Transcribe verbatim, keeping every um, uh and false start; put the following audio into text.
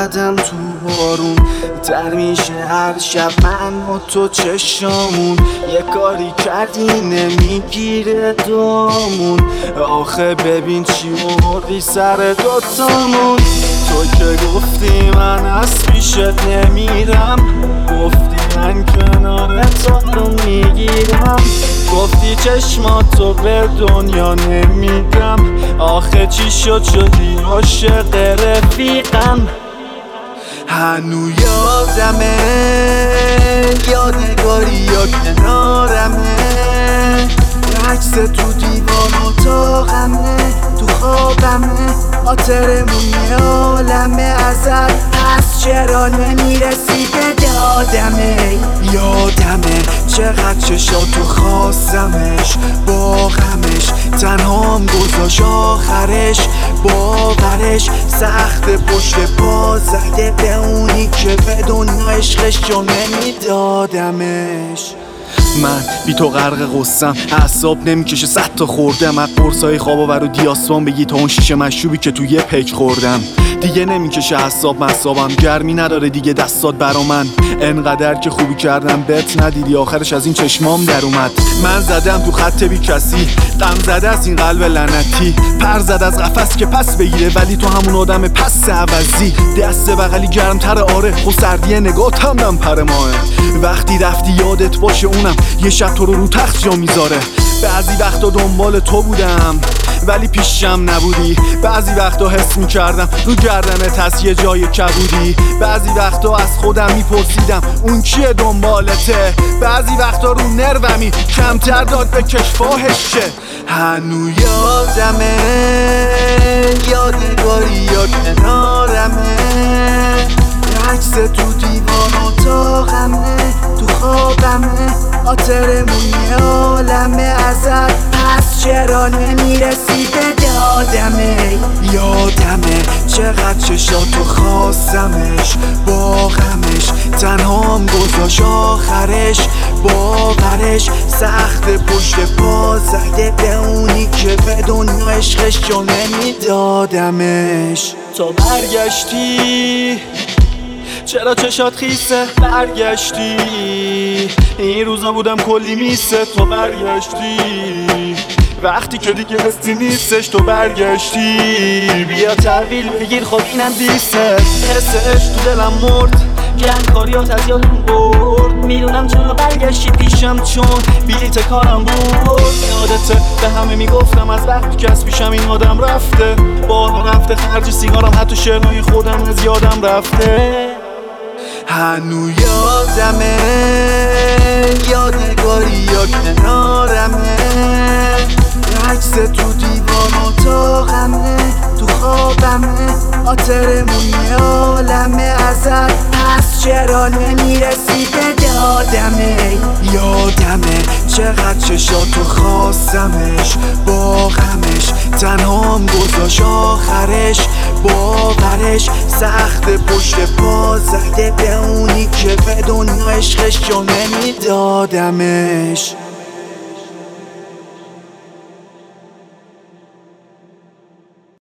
بعدم تو بارون تر میشه هر شب من و تو چشامون. یه کاری کردی نمیگیره دامون، آخه ببین چی مردی سر دوتامون. تو که گفتی من از پیشت نمیرم، گفتی من کنار تو رو میگیرم، گفتی چشماتو به دنیا نمیگم، آخه چی شد شدی عاشق رفیقم. هنو یادمه یادگاری یا کنارمه، عکس تو دیوار اتاقمه، تو خوابمه خاطرمون یه عالمه ازت، پس چرا نمیرسی به دادمه؟ یادمه چقدر چشاتو خواستمش، با غمش تنهام گذاشت آخرش، باورش سخت پشت پا زده به اونی که به دنیا عشقش جا نمیدادمش. من بی تو غرق غصم، اعصاب نمیکشه صد تا خوردم، از قرصای خواب آور و دیاسپان بگی تا اون شیشه مشروبی که تو یه پیک خوردم. دیگه نمیکشه اعصاب مصابم، گرمی نداره دیگه دستات برا من، انقدر که خوبی کردم بهت ندیدی، آخرش از این چشمام در اومد. من زدم تو خط بی کسی، غم زده از این قلب لعنتی، پر زد از قفس که پس بگیره، ولی تو همون آدم پس عوضی. دست بغلی گرمتر آره، خود سردی نگات هم دم پر ماه، وقتی رفتی یادت باشه اونم یه شب تو رو رو تخت جا میذاره. بعضی وقتا دنبال تو بودم ولی پیشم نبودی، بعضی وقتا حس میکردم رو گردنت هست یه جای کبودی، بعضی وقتا از خودم میپرسیدم اون کیه دنبالته، بعضی وقتا رو نرومی کمتر داد به کشفاهش شه. هنو یادمه یادگاری یا کنارمه، عکس تو دیوار اتاقمه، تو خوابمه خاطرمون یه عالمه ازت، پس چرا نمیرسی به دادمه؟ یادمه چقدر چشاتو خواستمش، با غمش تنهام گذاشت آخرش، باورش سخت پشت پا زده به اونی که به دنیا عشقش جا نمیدادمش. تا برگشتی چرا چشات خیسه، برگشتی این روزا بودم کلی میسه، تو برگشتی وقتی که دیگه هستی نیستش، تو برگشتی بیا تحویل بگیر خب اینم دیسه. حسش تو دلم مرد گرم کاریات از یادم برد، میدونم چرا برگشتی پیشم چون بلیت کارم بود. یادته به همه میگفتم از وقتی که از پیشم این آدم رفته، بارها رفته خرج سیگارم، حتی شعرهای خودم از یادم رفته. هنو یادمه یادگاری یا کنارمه، عکس تو دیوار اتاقمه، تو خوابمه خاطرمون یه عالمه ازت، پس چرا نمیرسی به دادمه؟ یادمه چقدر چشاتو خواستمش، با غمش تنهام گذاشت آخرش، باورش سخت پشت پا زده به اونی که به دنیا عشقش جا نمیدادمش.